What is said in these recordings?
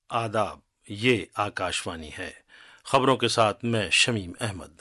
आदाब, ये आकाशवाणी है। खबरों के साथ मैं शमीम अहमद।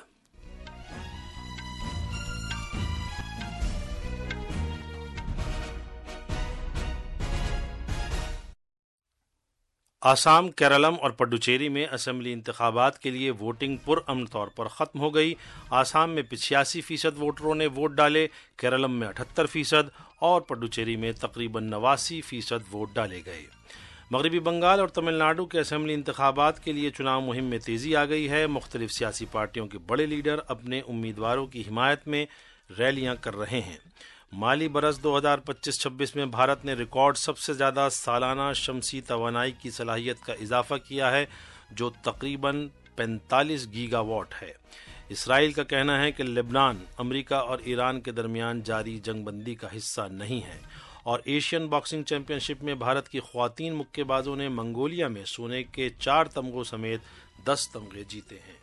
आसाम, केरलम और पुडुचेरी में असेंबली इंतखाबात के लिए वोटिंग पुरअमन तौर पर ख़त्म हो गई। आसाम में 85% वोटरों ने वोट डाले, केरलम में 78% और पुडुचेरी में तकरीबन 89% वोट डाले गए। मगरबी बंगाल और तमिलनाडु के असेंबली इंतखाबात के लिए चुनाव मुहिम में तेज़ी आ गई है। मुख्तलिफ सियासी पार्टियों के बड़े लीडर अपने उम्मीदवारों की हिमायत में रैलियां कर रहे हैं। माली बरस 2025-26 में भारत ने रिकॉर्ड सबसे ज़्यादा सालाना शमसी तवानाई की सलाहियत का इजाफा किया है, जो तकरीबन 45 गीगावाट है। इसराइल का कहना है कि लेबनान अमेरिका और ईरान के दरमियान जारी जंगबंदी का हिस्सा नहीं है। और एशियन बॉक्सिंग चैंपियनशिप में भारत की ख्वातीन मुक्केबाजों ने मंगोलिया में सोने के 4 तमगों समेत 10 तमगे जीते हैं।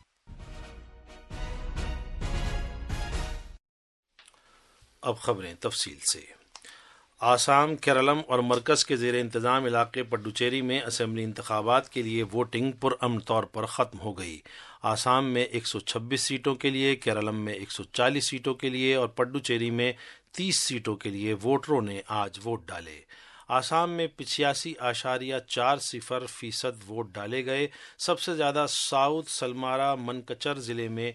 अब खबरें तफसील से। आसाम, केरलम और मरकज़ के ज़ेर इंतज़ाम इलाके पुडुचेरी में असेंबली इंतखाबात के लिए वोटिंग पुरअमन तौर पर ख़त्म हो गई। आसाम में 126 सीटों के लिए, केरलम में 140 सीटों के लिए और पुडुचेरी में 30 सीटों के लिए वोटरों ने आज वोट डाले। आसाम में 85.40% वोट डाले गए। सबसे ज़्यादा साउथ सलमारा मनकचर ज़िले में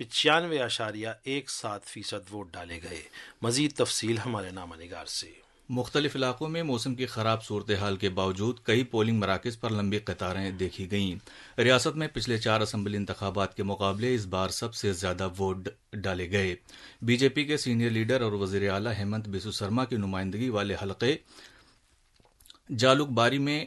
95.17% वोट डाले गए। मज़ीद तफसील हमारे नामानिगार से। मुख्तलिफ इलाकों में मौसम की खराब सूरत हाल के बावजूद कई पोलिंग मराकज़ पर लंबी कतारें देखी गईं। रियासत में पिछले 4 असम्बली इंतखाबात के मुकाबले इस बार सबसे ज्यादा वोट डाले गए। बीजेपी के सीनियर लीडर और वज़ीर आला हेमंत बिस्वा शर्मा की नुमाइंदगी वाले हलके जालुकबारी में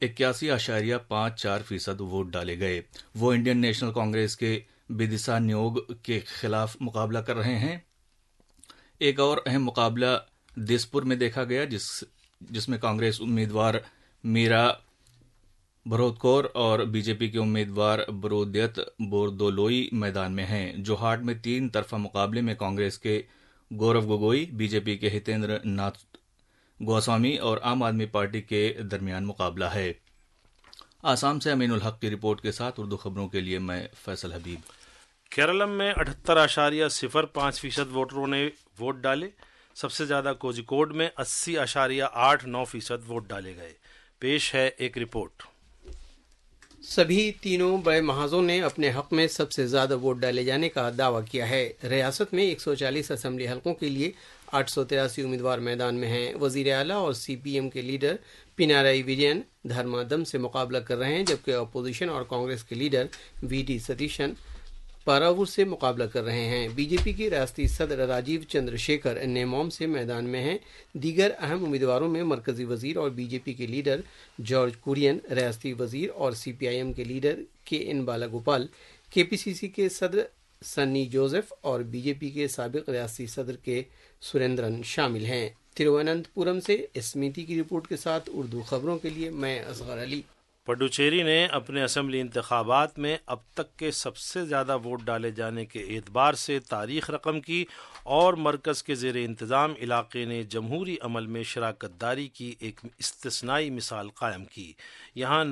81.54% वोट डाले गए। वो इंडियन नेशनल कांग्रेस के बिदिशा न्योग के खिलाफ मुकाबला कर रहे हैं। एक और अहम मुकाबला दिसपुर में देखा गया, जिसमें कांग्रेस उम्मीदवार मीरा भरोतकौर और बीजेपी के उम्मीदवार बरोदियत बोरदोलोई मैदान में हैं। जोहाट में 3 तरफा मुकाबले में कांग्रेस के गौरव गोगोई, बीजेपी के हितेंद्र नाथ गोस्वामी और आम आदमी पार्टी के दरमियान मुकाबला है। आसाम से अमीनुल हक की रिपोर्ट के साथ उर्दू खबरों के लिए मैं फैसल हबीब। केरलम में 78.05% वोटरों ने वोट डाले। सबसे ज़्यादा कोझिकोड में 80.89% वोट डाले गए। पेश है एक रिपोर्ट। सभी तीनों बड़े महाजों ने अपने हक में सबसे ज्यादा वोट डाले जाने का दावा किया है। रियासत में 140 असेंबली हलकों के लिए 883 उम्मीदवार मैदान में हैं। वजीर आला और सीपीएम के लीडर पिनाराई विजयन धर्मादम से मुकाबला कर रहे हैं, जबकि अपोजिशन और कांग्रेस के लीडर वीडी सतीशन पारावूर से मुकाबला कर रहे हैं। बीजेपी के रियासती सदर राजीव चंद्रशेखर नेमोम से मैदान में हैं। दीगर अहम उम्मीदवारों में मरकजी वजीर और बीजेपी के लीडर जॉर्ज कुरियन, रियासती वजीर और सीपीआईएम के लीडर KN बालागोपाल, केपीसीसी के सदर सन्नी जोसेफ और बीजेपी के साबिक रियासती सदर के सुरेंद्रन शामिल हैं। तिरुवनंतपुरम से स्मिति की रिपोर्ट के साथ उर्दू खबरों के लिए मैं असगर अली। पुडुचेरी ने अपने असेंबली इंतखाबात में अब तक के सबसे ज़्यादा वोट डाले जाने के एतबार से तारीख रकम की और मरकज़ के ज़ेर इंतज़ाम इलाके ने जमहूरी अमल में शराकतदारी की एक इस्तिस्नाई मिसाल कायम की। यहाँ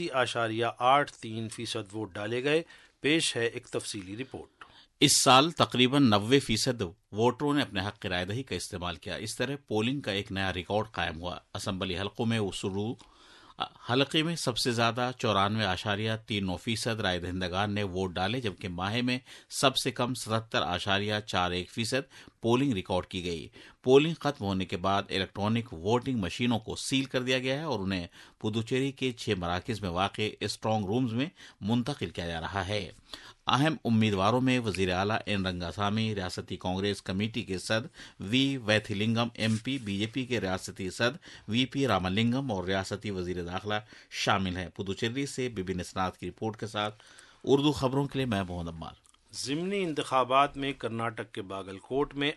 89.83% वोट डाले गए। पेश है एक तफसीली रिपोर्ट। इस साल तकरीबन 90% वोटरों ने अपने हक की रायदही का इस्तेमाल किया। इस तरह पोलिंग का एक नया रिकॉर्ड कायम हुआ। असम्बली हलकों में शुरू हलके में सबसे ज्यादा 94.39% राय दहिंदगान ने वोट डाले, जबकि माहे में सबसे कम 77.41% पोलिंग रिकॉर्ड की गई। पोलिंग खत्म होने के बाद इलेक्ट्रॉनिक वोटिंग मशीनों को सील कर दिया गया है और उन्हें पुदुचेरी के 6 मराकज में वाक़ स्ट्रांग रूम्स में मुंतकिल किया जा रहा है। अहम उम्मीदवारों में वजीर आला एन रंगासामी, रियासती कांग्रेस कमेटी के सदर वी वैथिलिंगम MP, बीजेपी के रियासती सदर VP रामलिंगम और रियासती वजीर दाखिला शामिल हैं। पुदुचेरी से बिबिन इसनाद की रिपोर्ट के साथ उर्दू खबरों के लिए मैं मोहम्मद अम्मार। ज़िमनी इंतखाबात में कर्नाटक के बागलकोट में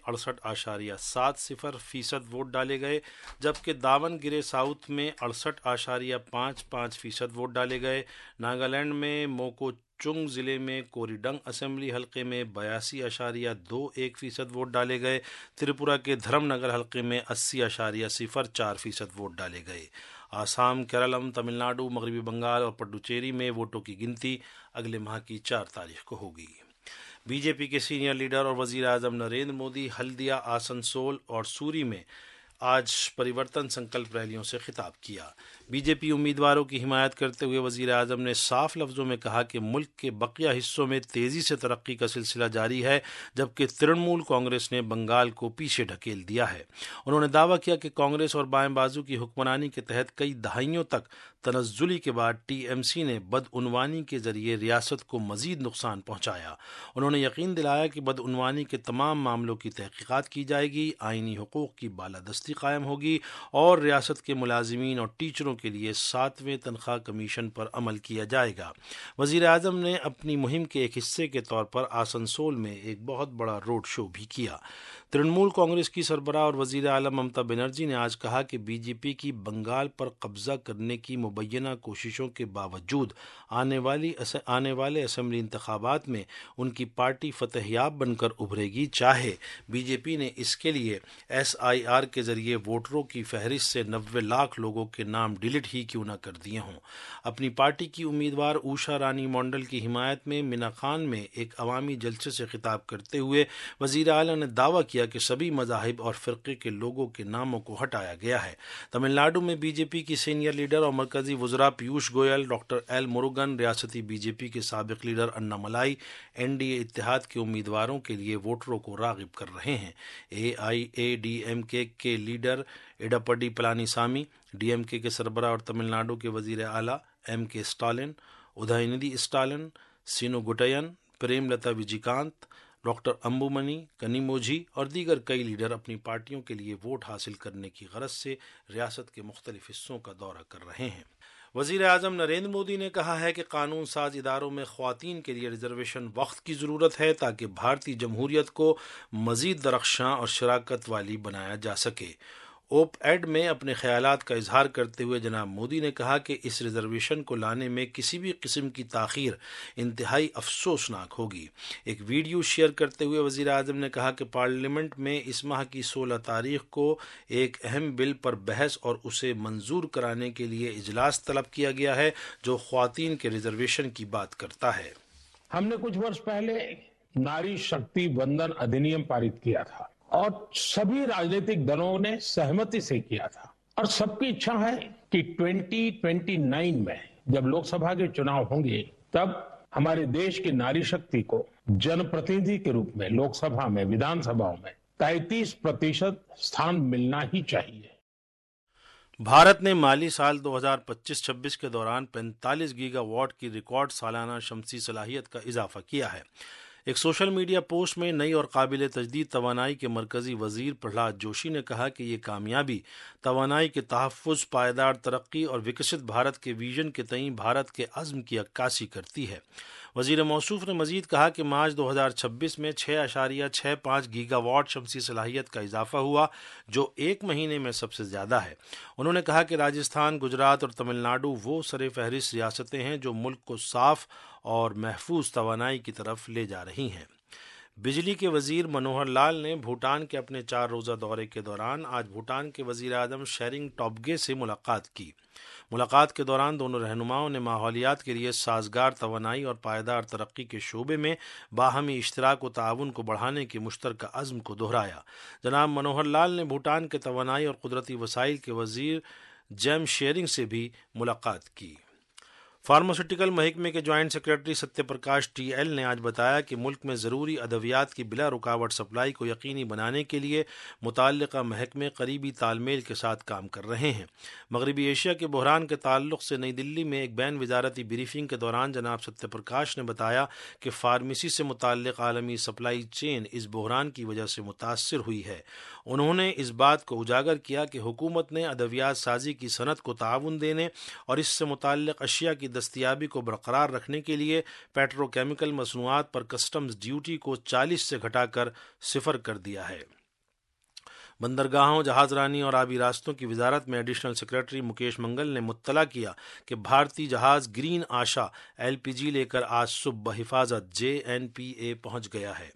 68.70% वोट डाले गए, जबकि दावनगिरे साउथ में 68.55% वोट डाले गए। नागालैंड में मोकोचुंग ज़िले में कोरीडंग असेंबली हलके में 82.21% वोट डाले गए। त्रिपुरा के धर्मनगर हलके में 80.04% वोट डाले गए। आसाम, केरलम, तमिलनाडु, मगरबी बंगाल और पुडुचेरी में वोटों की गिनती अगले माह की 4 तारीख को होगी। बीजेपी के सीनियर लीडर और वजीर आजम नरेंद्र मोदी हल्दिया, आसनसोल और सूरी में आज परिवर्तन संकल्प रैलियों से खिताब किया। बीजेपी उम्मीदवारों की हिमायत करते हुए वजीर आजम ने साफ लफ्जों में कहा कि मुल्क के बकिया हिस्सों में तेजी से तरक्की का सिलसिला जारी है, जबकि तृणमूल कांग्रेस ने बंगाल को पीछे ढकेल दिया है। उन्होंने दावा किया कि कांग्रेस और बाएं बाजू की हुक्मरानी के तहत कई दहाइयों तक तनज़्ज़ुली के बाद टीएमसी ने बदउनवानी के जरिए रियासत को मजीद नुकसान पहुंचाया। उन्होंने यकीन दिलाया कि बदउनवानी के तमाम मामलों की तहकीकात की जाएगी, आईनी हुकूक की बालादस्ती कायम होगी और रियासत के मुलाजिमीन और टीचरों के लिए 7वें तनख्वाह कमीशन पर अमल किया जाएगा। वजीर आजम ने अपनी मुहिम के एक हिस्से के तौर पर आसनसोल में एक बहुत बड़ा रोड शो भी किया। तृणमूल कांग्रेस की सरबराह और वजीर आलम ममता बनर्जी ने आज कहा कि बीजेपी की बंगाल पर कब्जा करने की मुबैना कोशिशों के बावजूद आने वाले असेंबली इंतखाबात में उनकी पार्टी फतहयाब बनकर उभरेगी, चाहे बीजेपी ने इसके लिए SIR के जरिए वोटरों की फहरिस्त से 90 लाख लोगों के नाम डिलीट ही क्यों न कर दिए हों। अपनी पार्टी की उम्मीदवार उषा रानी मंडल की हिमायत में मीना खान में एक अवामी जलसे से खिताब करते हुए वजीर आला ने दावा किया कि सभी मज़ाहिब और फ़िरक़े के लोगों के नामों को हटाया गया है। तमिलनाडु में बीजेपी की सीनियर लीडर और मरकजी वज़रा पीयूष गोयल, डॉक्टर एल मुरुगन, रियासती बीजेपी के साबिक़ लीडर अन्नामलाई NDA इत्तेहाद के उम्मीदवारों के लिए वोटरों को राग़िब कर रहे हैं। AIADMK के लीडर एडप्पडी पलानीसामी, DMK के सरबराह और तमिलनाडु के वज़ीर आला MK स्टालिन, उदयनिधि स्टालिन, सीनो गुटयन, प्रेमलता विजयकांत, डॉक्टर अंबुमनी, कनिमोझी और दीगर कई लीडर अपनी पार्टियों के लिए वोट हासिल करने की गरज से रियासत के मुख्तलिफ हिस्सों का दौरा कर रहे हैं। वज़ीर आज़म नरेंद्र मोदी ने कहा है कि कानून साज इदारों में ख़वातीन के लिए रिजर्वेशन वक्त की ज़रूरत है ताकि भारतीय जमहूरियत को मज़ीद दरख्शां और शराकत वाली बनाया जा सके। OPED में अपने ख्यालात का इजहार करते हुए जनाब मोदी ने कहा कि इस रिजर्वेशन को लाने में किसी भी किस्म की ताख़ीर इंतहाई अफसोसनाक होगी। एक वीडियो शेयर करते हुए वज़ीर आज़म ने कहा कि पार्लियामेंट में इस माह की 16 तारीख को एक अहम बिल पर बहस और उसे मंजूर कराने के लिए इजलास तलब किया गया है जो ख़वातीन के रिजर्वेशन की बात करता है। हमने कुछ वर्ष पहले नारी शक्ति वंदन अधिनियम पारित किया था और सभी राजनीतिक दलों ने सहमति से किया था और सबकी इच्छा है कि 2029 में जब लोकसभा के चुनाव होंगे तब हमारे देश की नारी शक्ति को जनप्रतिनिधि के रूप में लोकसभा में, विधानसभाओं में 33% स्थान मिलना ही चाहिए। भारत ने माली साल 2025-26 के दौरान 45 गीगावाट की रिकॉर्ड सालाना शमसी सलाहियत का इजाफा किया है। एक सोशल मीडिया पोस्ट में नई और काबिल तजदीद तवानाई के मरकजी वजीर प्रहलाद जोशी ने कहा कि ये कामयाबी तवानाई के तहफ़्फ़ुज़, पायदार तरक्की और विकसित भारत के विजन के तईं भारत के अज़्म की अक्कासी करती है। वज़ीर मौसूफ़ ने मज़ीद कहा कि मार्च 2026 में 6.65 गीगावाट शमसी सलाहियत का इजाफा हुआ, जो एक महीने में सबसे ज़्यादा है। उन्होंने कहा कि राजस्थान, गुजरात और तमिलनाडु वो सरे फहरिस्त रियासतें हैं जो मुल्क को साफ़ और महफूज तवानाई की तरफ ले जा रही हैं। बिजली के वजीर मनोहर लाल ने भूटान के अपने 4 रोज़ा दौरे के दौरान आज भूटान के वजीर आज़म शेरिंग टोब्गे से मुलाकात की। मुलाकात के दौरान दोनों रहनुमाओं ने माहौलियात के लिए साजगार तवानाई और पायदार तरक्की के शोबे में बाहमी इश्तराक व ताउन को बढ़ाने के मुश्तरका अज़्म को दोहराया। जनाब मनोहर लाल ने भूटान के तवानाई और कुदरती वसाइल के वजीर जेम शेरिंग से भी मुलाकात की। फार्मास्यूटिकल महकमे के ज्वाइंट सेक्रेटरी सत्यप्रकाश TL ने आज बताया कि मुल्क में ज़रूरी अद्वियात की बिला रुकावट सप्लाई को यकीनी बनाने के लिए मुताल्लिका महकमे करीबी तालमेल के साथ काम कर रहे हैं। मगरबी एशिया के बहरान के ताल्लुक से नई दिल्ली में एक बैन वजारती ब्रीफिंग के दौरान जनाब सत्यप्रकाश ने बताया कि फार्मेसी से मुताल्लिक आलमी सप्लाई चेन इस बहरान की वजह से मुतासर हुई है। उन्होंने इस बात को उजागर किया कि हुकूमत ने अद्वियात साजी की सनत को ताउन देने और इससे मुताल्लिक अशिया की दस्तयाबी को बरकरार रखने के लिए पेट्रोकेमिकल मसनूआत पर कस्टम्स ड्यूटी को 40 से घटाकर 0 कर दिया है। बंदरगाहों, जहाजरानी और आबी रास्तों की वजारत में एडिशनल सेक्रेटरी मुकेश मंगल ने मुत्तला किया कि भारतीय जहाज ग्रीन आशा LPG लेकर आज सुबह हिफाजत JNPA पहुंच गया है।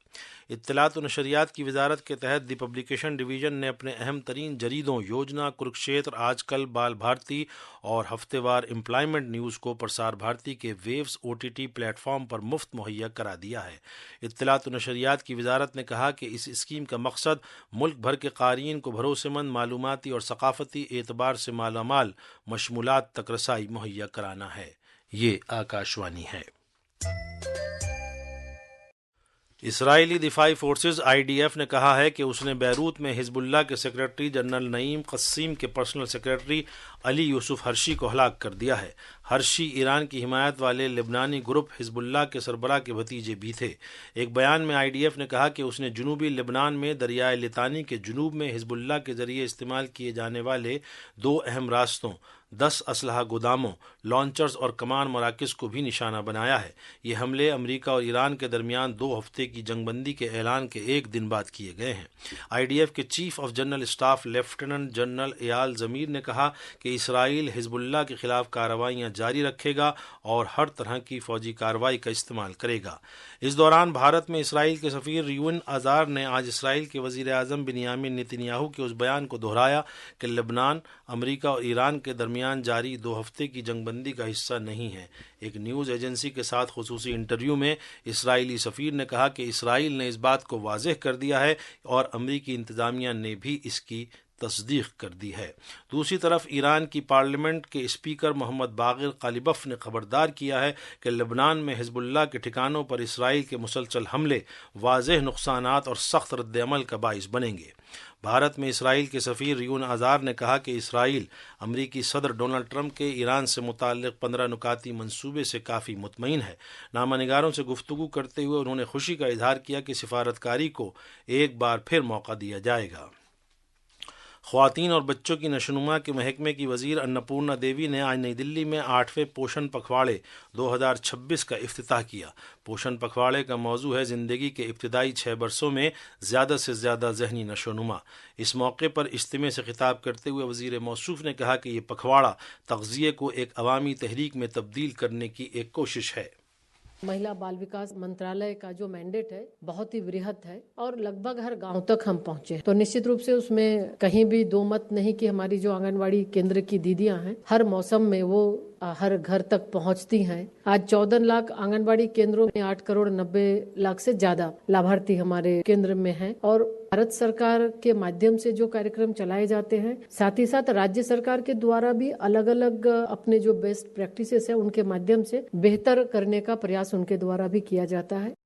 اطلاعات و نشریات کی وزارت کے تحت دی پبلیکیشن ڈویژن نے اپنے اہم ترین جریدوں یوجنا، کرکشیتر، آج کل، بال بھارتی اور ہفتے وار امپلائمنٹ نیوز کو پرسار بھارتی کے ویوز OTT پلیٹ فارم پر مفت مہیا کرا دیا ہے۔ اطلاعات و نشریات کی وزارت نے کہا کہ اس اسکیم کا مقصد ملک بھر کے قارئین کو بھروسے مند، معلوماتی اور ثقافتی اعتبار سے مالا مال مشمولات تک رسائی مہیا کرانا ہے۔ یہ آکاشوانی ہے۔ اسرائیلی دفاعی فورسز IDF نے کہا ہے کہ اس نے بیروت میں حزب اللہ کے سیکرٹری جنرل نعیم قسیم کے personal secretary Ali Yusuf Harshi کو ہلاک کر دیا ہے۔ ہرشی ایران کی حمایت والے لبنانی گروپ حزب اللہ کے سربراہ کے بھتیجے بھی تھے۔ ایک بیان میں IDF نے کہا کہ اس نے جنوبی لبنان میں دریائے لتانی کے جنوب میں حزب اللہ کے ذریعے استعمال کیے جانے والے 2 اہم راستوں، 10 اسلحہ گوداموں، لانچرز اور کمان مراکز کو بھی نشانہ بنایا ہے۔ یہ حملے امریکہ اور ایران کے درمیان 2 ہفتے کی جنگ بندی کے اعلان کے ایک دن بعد کیے گئے ہیں۔ IDF کے chief of general staff lieutenant general Eyal Zamir نے کہا کہ اسرائیل حزب اللہ کے خلاف کارروائیاں جاری رکھے گا اور ہر طرح کی فوجی کارروائی کا استعمال کرے گا۔ اس دوران بھارت میں اسرائیل کے سفیر ریون آزار نے آج اسرائیل کے وزیر اعظم بنیامین نیتن یاہو کے اس بیان کو دہرایا کہ لبنان امریکہ اور ایران کے درمیان جاری 2 ہفتے کی جنگ بندی کا حصہ نہیں ہے۔ ایک نیوز ایجنسی کے ساتھ خصوصی انٹرویو میں اسرائیلی سفیر نے کہا کہ اسرائیل نے اس بات کو واضح کر دیا ہے اور امریکی انتظامیہ نے بھی اس کی تصدیق کر دی ہے۔ دوسری طرف ایران کی پارلیمنٹ کے اسپیکر محمد باقر غالیباف نے خبردار کیا ہے کہ لبنان میں حزب اللہ کے ٹھکانوں پر اسرائیل کے مسلسل حملے واضح نقصانات اور سخت رد عمل کا باعث بنیں گے۔ بھارت میں اسرائیل کے سفیر ریون آزار نے کہا کہ اسرائیل امریکی صدر ڈونلڈ ٹرمپ کے ایران سے متعلق 15 نکاتی منصوبے سے کافی مطمئن ہے۔ نامہ نگاروں سے گفتگو کرتے ہوئے انہوں نے خوشی کا اظہار کیا کہ سفارتکاری کو ایک بار پھر موقع دیا جائے گا۔ خواتین اور بچوں کی نشوونما کے محکمے کی وزیر انپورنا دیوی نے آج نئی دلی میں 8ویں پوشن پکھواڑے 2026 کا افتتاح کیا۔ پوشن پکھواڑے کا موضوع ہے زندگی کے ابتدائی 6 برسوں میں زیادہ سے زیادہ ذہنی نشوونما۔ اس موقع پر اجتماع سے خطاب کرتے ہوئے وزیر موصوف نے کہا کہ یہ پکھواڑا تغذیے کو ایک عوامی تحریک میں تبدیل کرنے کی ایک کوشش ہے۔ महिला बाल विकास मंत्रालय का जो मैंडेट है बहुत ही वृहत है और लगभग हर गांव तक हम पहुंचे। तो निश्चित रूप से उसमें कहीं भी दो मत नहीं कि हमारी जो आंगनवाड़ी केंद्र की दीदियां हैं हर मौसम में वो हर घर तक पहुंचती हैं। आज 14 लाख आंगनवाड़ी केंद्रों में 8 करोड़ 90 लाख से ज्यादा लाभार्थी हमारे केंद्र में हैं और भारत सरकार के माध्यम से जो कार्यक्रम चलाए जाते हैं, साथ ही साथ राज्य सरकार के द्वारा भी अलग अलग अपने जो बेस्ट प्रैक्टिसेस है उनके माध्यम से बेहतर करने का प्रयास उनके द्वारा भी किया जाता है।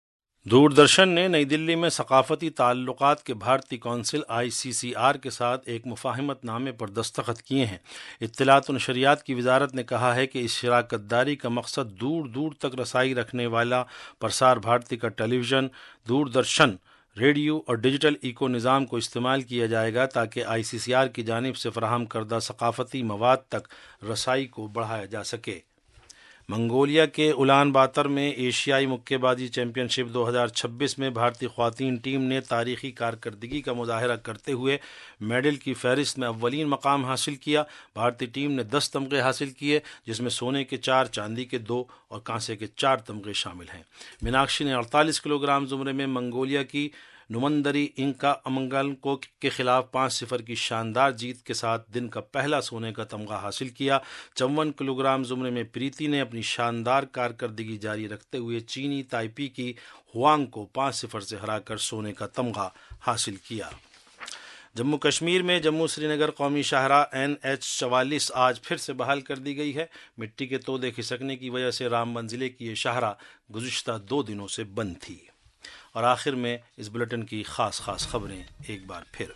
दूरदर्शन ने नई दिल्ली में सकाफती ताल्लुकात के भारतीय कौंसिल ICCR के साथ एक मुफाहिमत नामे पर दस्तखत किए हैं। इत्तलात व नशरियात की वजारत ने कहा है कि इस शराकत दारी का मकसद दूर दूर तक रसाई रखने वाला प्रसार भारती का टेलीविज़न, दूरदर्शन, रेडियो और डिजिटल इको निज़ाम को इस्तेमाल किया जाएगा ताकि ICCR की जानिब से फराहम करदा सकाफती मवाद तक रसाई को बढ़ाया जा सके। मंगोलिया के उलान बातर में एशियाई मुक्केबाजी चैंपियनशिप 2026 में भारतीय ख्वातीन टीम ने तारीखी कारकर्दगी का मुजाहरा करते हुए मेडल की फहरिस्त में अव्वलीन मकाम हासिल किया। भारतीय टीम ने 10 तमगे हासिल किए जिसमें सोने के 4, चांदी के 2 और कांसे के 4 तमगे शामिल हैं। मीनाक्षी ने 48 किलोग्राम जुमरे में मंगोलिया की नुमंदरी इंका अमंगल के खिलाफ 5-0 की शानदार जीत के साथ दिन का पहला सोने का तमगा हासिल किया। 54 किलोग्राम जुमरे में प्रीति ने अपनी शानदार कारकर्दगी जारी रखते हुए चीनी ताइपी की हुआंग को 5-0 से हराकर सोने का तमगा हासिल किया। जम्मू कश्मीर में जम्मू श्रीनगर कौमी शाहराह NH-44 आज फिर से बहाल कर दी गई है। मिट्टी के तोदे खिसकने की वजह से रामबन जिले की ये शाहराह गुज़िश्ता 2 दिनों से बंद थी। और आखिर में इस बुलेटिन की खास खबरें एक बार फिर।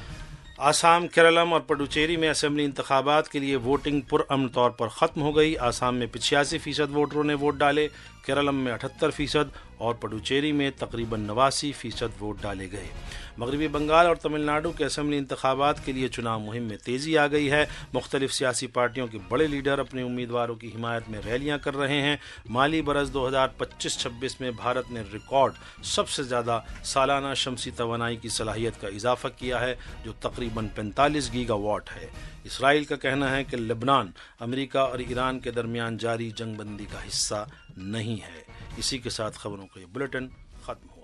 आसाम, केरलम और पुडुचेरी में असेंबली इंतखाबात के लिए वोटिंग पुरअमन तौर पर ख़त्म हो गई। आसाम में 85% वोटरों ने वोट डाले, केरलम में 78% और पुडुचेरी में तकरीबन 89% वोट डाले गए। मगरबी बंगाल और तमिलनाडु के असेंबली इंतखाबात के लिए चुनाव मुहिम में तेज़ी आ गई है। मुख्तलिफ सियासी पार्टियों के बड़े लीडर अपने उम्मीदवारों की हिमायत में रैलियां कर रहे हैं। माली बरस 2025-26 में भारत ने रिकॉर्ड सबसे ज़्यादा सालाना शमसी तवानाई की सलाहियत का इजाफा किया है जो तकरीबन 45 गीगावाट है। इसराइल का कहना है कि लेबनान अमेरिका और ईरान के दरमियान जारी जंगबंदी का हिस्सा नहीं है। इसी के साथ खबरों का ये बुलेटिन खत्म।